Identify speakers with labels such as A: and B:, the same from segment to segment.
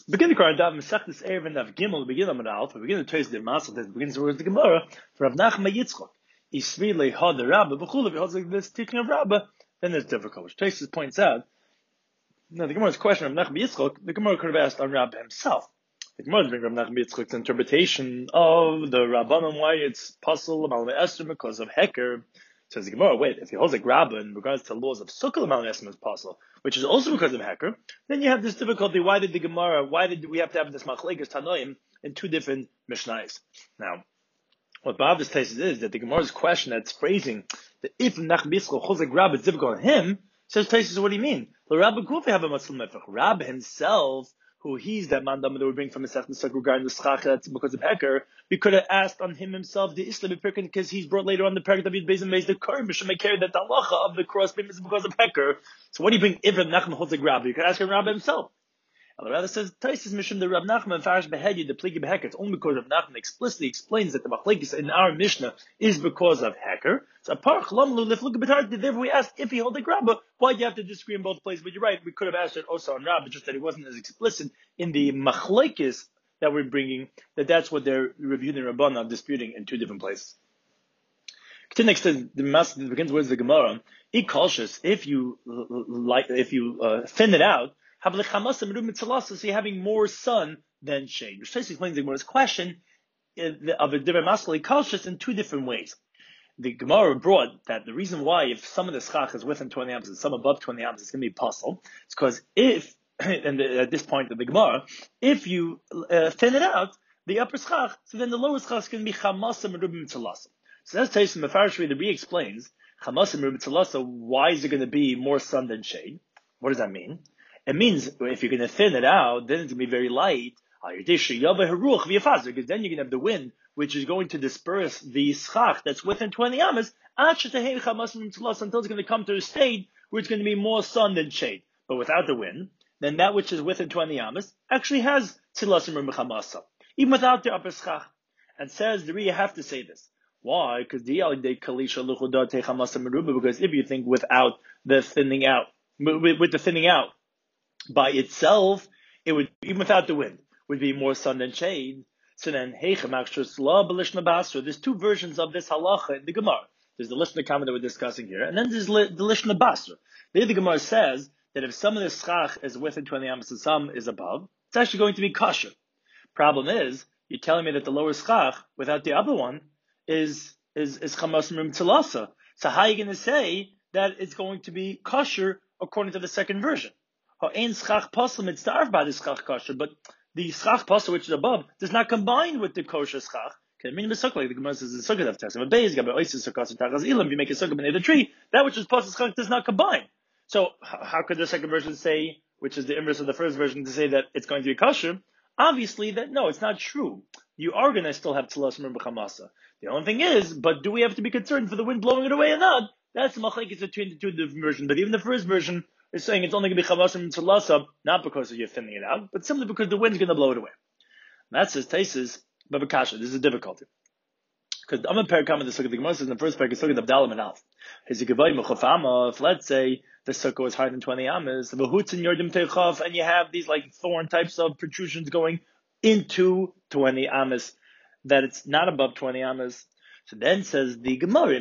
A: Begin the Quran, Dav Mesechtes Erev and Dav Gimel. Begin on Alpha. Begin to trace the Masel. That begins with the Gemara for Rav Nachman Yitzchok. Isri lehad the Rabba. B'chul if he holds like this teaching of Rabba, then it's difficult. Which Traces points out. Now the Gemara's question of Nachman Yitzchok, the Gemara could have asked on Rabba himself. The Gemara brings Rav Nachman Yitzchok's interpretation of the Rabbanon why it's puzzle Amal Esther because of Heker. Says the Gemara, wait, if he holds like Rabba in regards to laws of Sukkah Amal Esther is puzzle, which is also because of Heker, then you have this difficulty. Why did we have to have this Machlekes Tanoim in two different Mishnayos? Now, what Bav's tesis is that the Gemara's question that's phrasing that if Nachman Yitzchok holds like Rabba, it's difficult on him, says tesis, what do you mean? The Rabba Gufi have a Muslim Mefach. Rabba himself, who he's that mandam that we bring from the Sech Nesach regarding the Schach because of Heker, we could have asked on him himself the Islam Pirkin because he's brought later on the Perk David Beis and Beis the Kurim Mishum carry that the halacha of the cross beam is because of Heker. So what do you bring if Nachman holds like Rabba? You could ask him Rabba himself. And the Rabba says Taisis Mishum the Rab Nachman Farish Behedi the Pligi Beheker. It's only because of Nachman explicitly explains that the Machlekes in our Mishnah is because of Heker. So therefore we asked if he holds like Rabba, why do you have to disagree in both places? But you're right, we could have asked it also on Rabba, just that it wasn't as explicit in the Machlekes that we're bringing, that's what they're reviewing in Rabbanah, disputing in two different places. Continue next to the Master begins with the Gemara. If you thin it out, so you're having more sun than shade. Which explains the Gemara's question of a different Master Kalshus in two different ways. The Gemara brought that the reason why if some of the schach is within 20 amps and some above 20 amps, it's going to be puzzle. It's because if at this point of the Gemara, if you thin it out, the upper schach, so then the lower schach is going to be chamasam and rubim tzalasa. So that's Taisim Mefarshri that re-explains chamasam and rubim tzalasa. Why is it going to be more sun than shade? What does that mean? It means if you're going to thin it out, then it's going to be very light. Because then you're going to have the wind, which is going to disperse the schach that's within 20 amas, until it's going to come to a state where it's going to be more sun than shade. But without the wind, then that which is within 20 amas actually has tzilasim or mechamasa, even without the upper schach. And says the you have to say this. Why? Because if you think without the thinning out, with the thinning out by itself, it would, even without the wind, would be more sun than shade. So then, there's two versions of this halacha in the Gemara. There's the Lishna comment that we're discussing here, and then there's the Lishna Basra. The Gemara says that if some of the schach is within 20 amps and some is above, it's actually going to be kosher. Problem is, you're telling me that the lower schach, without the upper one, is chamas mim tzalasa. So how are you going to say that it's going to be kosher according to the second version? Ha'ein schach pasal mitzdarf by the schach kosher, but the schach pasal which is above does not combine with the kosher schach. Okay, meaning the like the Gemara says the sukkah of Tessim, but if you make a sukkah beneath the tree, that which is pasal schach does not combine. So how could the second version say, which is the inverse of the first version, to say that it's going to be kosher? Obviously, that no, it's not true. You are going to still have tzilasim and b'chamasa. The only thing is, but do we have to be concerned for the wind blowing it away or not? That's the machlekes between the two different versions. But even the first version is saying it's only going to be chamasim and tzilasa, not because you're thinning it out, but simply because the wind's going to blow it away. And that says Taisis, but Bakasha, this is a difficulty. Because I'm a pair comment the sukkah. The Gemara says in the first pair, the sukkah of Dalam and Alf. If let's say the sukkah is higher than 20 amas, and you have these like thorn types of protrusions going into 20 amas, that it's not above 20 amas. So then says the Gemara,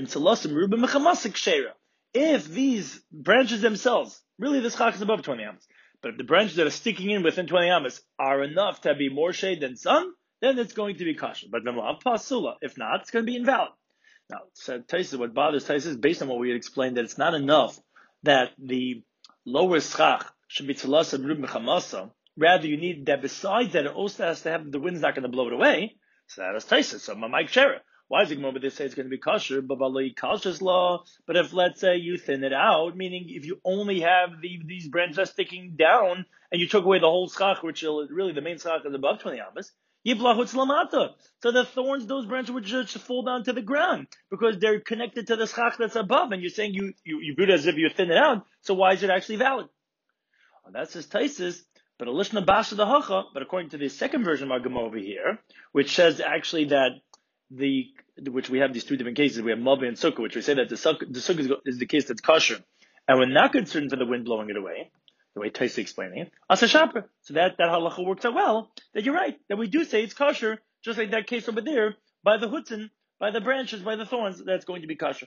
A: if these branches themselves, really the schach is above 20 amas, but if the branches that are sticking in within 20 amas are enough to be more shade than sun, then it's going to be kosher. But pasula. If not, it's going to be invalid. Now, so Taisus, what bothers Taisus is based on what we had explained, that it's not enough that the lower schach should be tzalasa and rub mechamasa. Rather, you need that besides that, it also has to have the wind's not going to blow it away. So that is Taisus. So Mike Shera. Why is it going to say it's going to be kosher? But law. But if let's say you thin it out, meaning if you only have these branches sticking down and you took away the whole schach, which really the main schach is above 20 amas, yiblahutz lamata. So the thorns, those branches would just fall down to the ground because they're connected to the schach that's above. And you're saying you view it as if you thin it out. So why is it actually valid? Well, that's his Taisis. But a lishna basha the hacha. But according to the second version of our Gemara over here, which says actually that which we have these two different cases, we have Mavi and Sukkah, which we say that the Sukkah is the case that's kosher, and we're not concerned for the wind blowing it away. the way Taisa explaining it, Asa Shaper. So that halacha works out well, that you're right, that we do say it's kosher, just like that case over there, by the hutzin, by the branches, by the thorns, that's going to be kosher.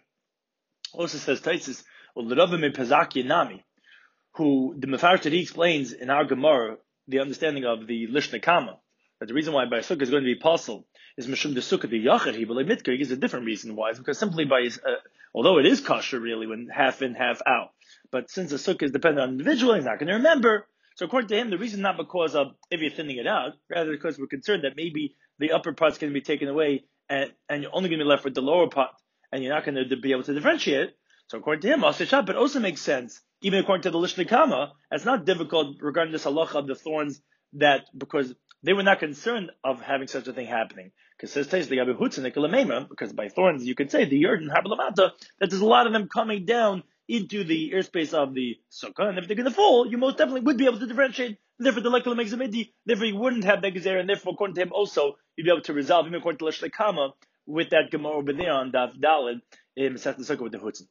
A: Also says Taisis, well, the Rabbi Pazaki Nami, who the Mefarsh that he explains in our Gemara, the understanding of the Lishna Kama, that the reason why by Sukkah is going to be possible is Mishum the Sukkah the Yachid he b'lei Mitkar is a different reason why. It's because simply by his, although it is kosher really when half in, half out, but since the Sukkah is dependent on the individual, he's not going to remember. So according to him, the reason not because of if you're thinning it out, rather because we're concerned that maybe the upper part's going to be taken away and you're only going to be left with the lower part and you're not going to be able to differentiate. So according to him, Asa Shaper also makes sense. Even according to the Lishna Kama, it's not difficult regarding this halacha of the thorns that because they were not concerned of having such a thing happening. Because it says because by thorns you could say the yard and Habalamata, that there's a lot of them coming down into the airspace of the sukkah, and if they're going to fall, you most definitely would be able to differentiate. Therefore, the lekala makes a midi. Therefore, you wouldn't have that gezer, and therefore, according to him, also you'd be able to resolve, even according to Lishna Kama, with that gemara over there on Daf Daled in Masechet Sukkah with the hutzin.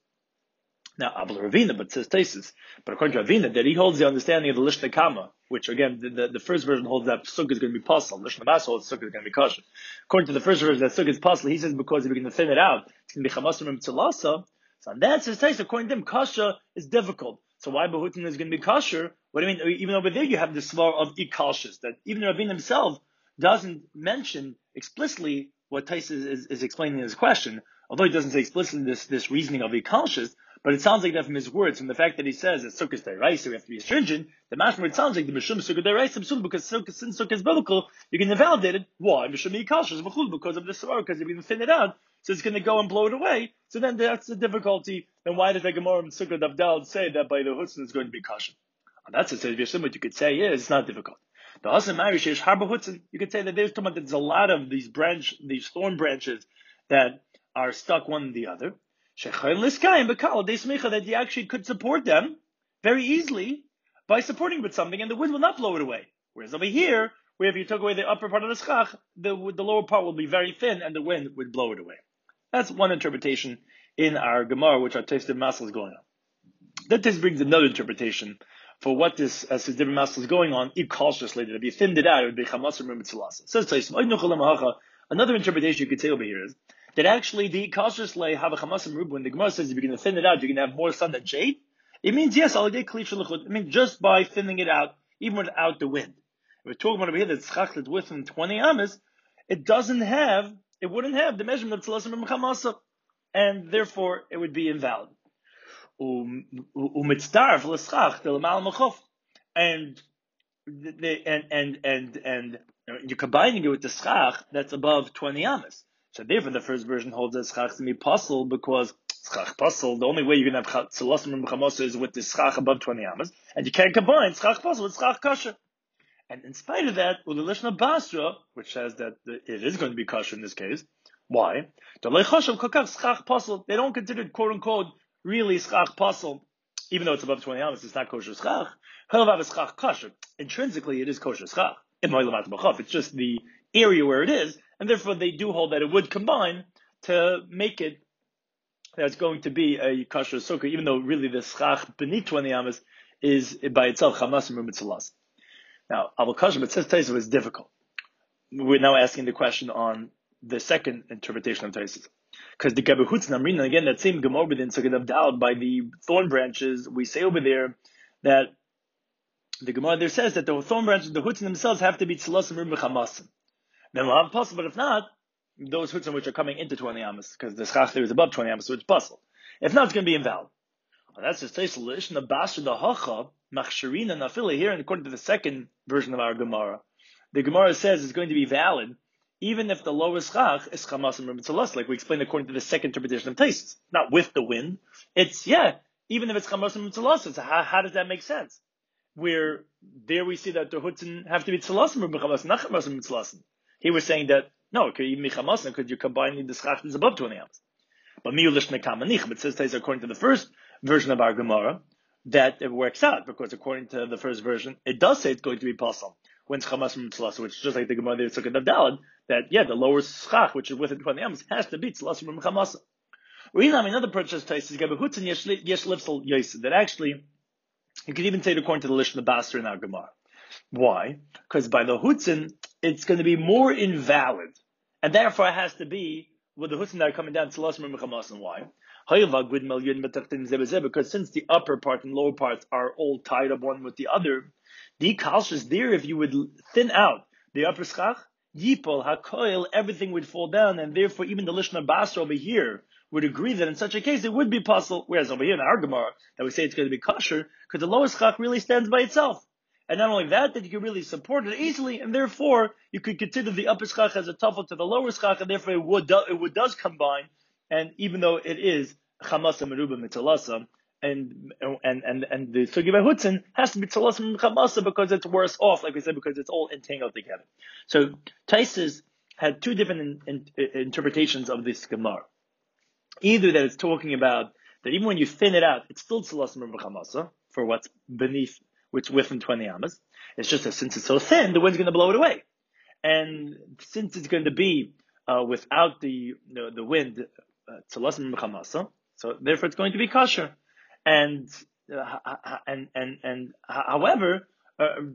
A: Now, Abel Ravina, but says Taisis. But according to Ravina, that he holds the understanding of the Lishna Kama, which again, the first version holds that Sukkah is going to be possible. Lishna Bas holds Sukkah is going to be kosher. According to the first version, that Sukkah is possible. He says because if you're going to thin it out, it's going to be Chamasim and Tzalasa. So on that says Taisis, according to him, kosher is difficult. So why Behutin is going to be kosher? What do you mean? Even over there, you have the svar of Ikalshis, that even Ravina himself doesn't mention explicitly what Taisis is explaining in his question, although he doesn't say explicitly this reasoning of Ikalshis. But it sounds like that from his words, from the fact that he says that Sukkah is Deraisa, we have to be stringent. The mashma, it sounds like the Mishum Sukkah Deraisa, because since Sukkah is biblical, you can invalidate it. Why? Mishum Yikalshas V'chul, because of the Svar, because if you can thin it out, so it's going to go and blow it away. So then that's the difficulty. Then why does the Gemara in Sukkah Davdal say that by the Hutzin is going to be kosher? And that's it. What you could say is it's not difficult. The Hasan Marish is Harba Hutzin. You could say that there's a lot of these thorn branches that are stuck one in the other. That you actually could support them very easily by supporting with something, and the wind will not blow it away. Whereas over here, where if you took away the upper part of the schach, the lower part will be very thin, and the wind would blow it away. That's one interpretation in our Gemara, which our Taisdim Masel is going on. That just brings another interpretation for what this Taisdim Masel is going on. If cautiously, that if you thinned it out, it would be chamasrim mitzvah. Says Taisdim. Another interpretation you could say over here is that actually the cautious lay have a chamasim rubu. When the Gemara says if you're going to thin it out, you're going to have more sun than shade. It means yes, I'll get klif shalachut. It means just by thinning it out, even without the wind. We're talking about over here that tzchach that's within 20 amas, it wouldn't have the measurement of tzalasim and chamasa, and therefore it would be invalid. Umitzdarf l'schach d'lemal machov, and you're combining it with the schach that's above 20 amas. So therefore, the first version holds that schach to be puzzle because schach puzzle. The only way you're going to have tzalasim and chamosa is with the schach above 20 amas, and you can't combine schach puzzle with schach kosher. And in spite of that, with the Lishna Basra, which says that it is going to be kosher in this case, why? They don't consider it quote unquote really schach puzzle, even though it's above 20 amas. It's not kosher schach. Schach kosher. Intrinsically, it is kosher schach. It's just the area where it is. And therefore, they do hold that it would combine to make it that's going to be a kosher sukkah, even though really the schach beneath 20 amas is by itself chamas and rumitzalas. Now, Abul Kashim, it says Taisa was difficult. We're now asking the question on the second interpretation of Taisa. Because the Gabehutzin Amrina, again, that same Gemara in Sukkah of Dal, by the thorn branches, we say over there that the Gemara there says that the thorn branches, the Hutzin themselves have to be tzalasim rim b'chamasim. Then we'll have a puzzle, but if not, those hutzim which are coming into 20 amas, because the schach there is above 20 amas, so it's puzzle. If not, it's going to be invalid. Well, that's just Taisa Lishna Basra the Hacha Machsharina Nafila here, and according to the second version of our Gemara, the Gemara says it's going to be valid even if the lower schach is chamasim or mitzvahs, like we explained according to the second interpretation of Taisus. Not with the wind. It's, even if it's chamasim or mitzvahs, how does that make sense? Where there we see that the hutzin have to be tzalasim or b'chamasim, not chamasim or mitzvahs. He was saying that, no, it could even be chamasim because you're combining the schach that's above 20 amas. But miyulish nekamanich, but it says Taisus according to the first version of our Gemara, that it works out, because according to the first version, it does say it's going to be possible when it's chamas from tzlas, which is just like the Gemara there took in the Dalad, that the lower schach, which is within 20 amas, has to be tzlas from chamas. Another purchase taste is that actually You could even say it according to the Lishna Basra in our Gemara. Why? Because by the Hutzin, it's going to be more invalid. And therefore it has to be with the Hutzin that are coming down to Lasim and Mechamas. And why? Because since the upper part and lower parts are all tied up one with the other, the kalsh is there. If you would thin out the upper schach, yipol, hakoil, everything would fall down, and therefore even the Lishna Basra over here would agree that in such a case it would be possible. Whereas over here in our Gemara, that we say it's going to be kosher, because the lower schach really stands by itself. And not only that you can really support it easily, and therefore you could consider the upper schach as a tuffle to the lower schach, and therefore it does combine. And even though it is chamasa meruba mitzalasa, and the sugi by Hutzin has to be tzalasa and chamasa because it's worse off, like we said, because it's all entangled together. So Taisus had two different interpretations of this Gemara. Either that it's talking about that even when you thin it out, it's still tzalasa and chamasa for what's beneath, which within 20 amas. It's just that since it's so thin, the wind's going to blow it away. And since it's going to be without the wind, tzalasim mechamasa, so therefore it's going to be kosher. And however, but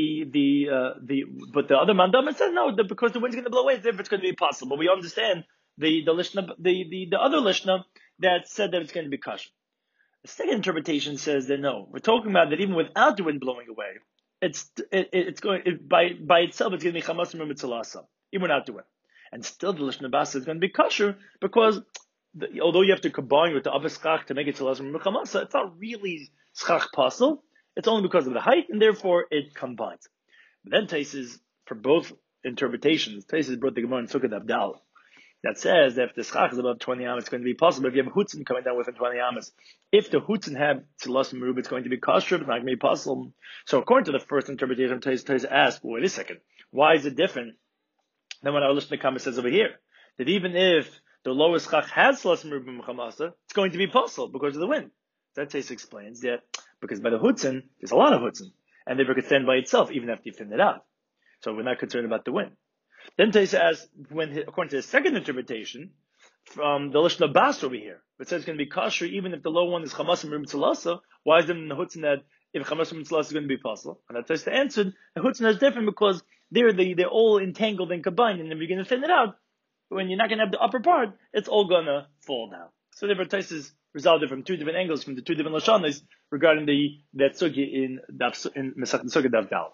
A: the other mandama says no, because the wind's going to blow away, therefore it's going to be possible. We understand the other lishna that said that it's going to be kosher. The second interpretation says that no, we're talking about that even without the wind blowing away, by itself it's going to be chamasim and mitzalasa, even without the wind. And still the Lishna Basra is going to be kosher because although you have to combine with the other schach to make it tzalas and mechamasa, it's not really schach pasel. It's only because of the height, and therefore it combines. But then Taisus, for both interpretations, Taisus brought the Gemara in Sukkot Abdal that says that if the schach is above 20 amas, it's going to be possible. If you have a hutzin coming down within 20 amas, if the hutzin have tzalas and merub, it's going to be kosher, but not going to be possible. So according to the first interpretation, Taisus asked, well, wait a second, why is it different than what our Lishna Kama says over here? That even if the lower schach has tzalas and merub and mechamasa, it's going to be possible because of the wind. That Taisus explains that because by the hutzin, there's a lot of hutzin, and they could stand by itself even after you thin it out. So we're not concerned about the wind. Then Taisa asks, according to the second interpretation, from the Lishna Basra over here, it says it's going to be kosher even if the low one is chamas and mitzalasa. Why is there in the hutzin that if chamas and mitzalasa is going to be possible? And that Taisa answered, the hutzin is different because they're all entangled and combined, and if you're going to thin it out, when you're not going to have the upper part, it's all going to fall down. So therefore Taisa resolved it from two different angles, from the two different lashanas regarding that sugi in Masechet Sukkot Daf Dal.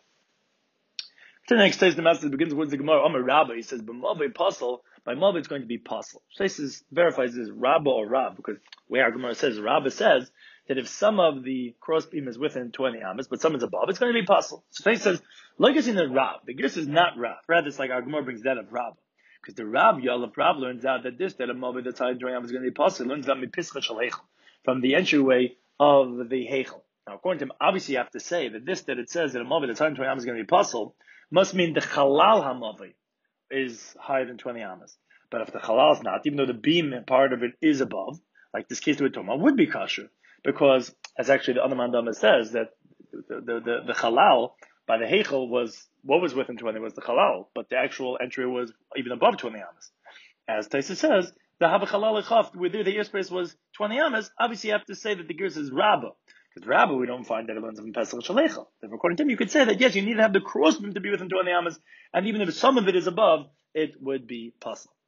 A: The next day, the master begins with the Gemara. Amar Rabba, he says, "B'mavei pasal." By Mavei, it's going to be pasal. Shaisis verifies this Rabba or Rab because where our Gemara says Rabba says that if some of the crossbeam is within 20 amas, but some is above, it's going to be pasal. So Shaisis says, like it's in the Rab. The Gers is not Rab. Rather, it's like our Gemara brings that of Rabba. Because the Rab Yal of Rab learns out that a Mavei that's high 20 amas is going to be pasal. Learns out mipischa shel heichel, from the entryway of the heichel. Now, according to him, obviously you have to say that it says that a Mavei that's high 20 amas is going to be pasal must mean the halal hamavi is higher than 20 amas. But if the halal is not, even though the beam part of it is above, like this case with Toma, would be kosher. Because, as actually the other mandama says, that the halal by the heichel was, what was within 20 was the halal, but the actual entry was even above 20 amas. As Taisa says, the haba halal echaf, where the airspace was 20 amas, obviously you have to say that the gears is Rabbah. Because Rabba, we don't find that it learns from Pesach Shalechel. Therefore, according to him, you could say that yes, you need to have the crossbeam to be within 20 amas, and even if some of it is above, it would be possible.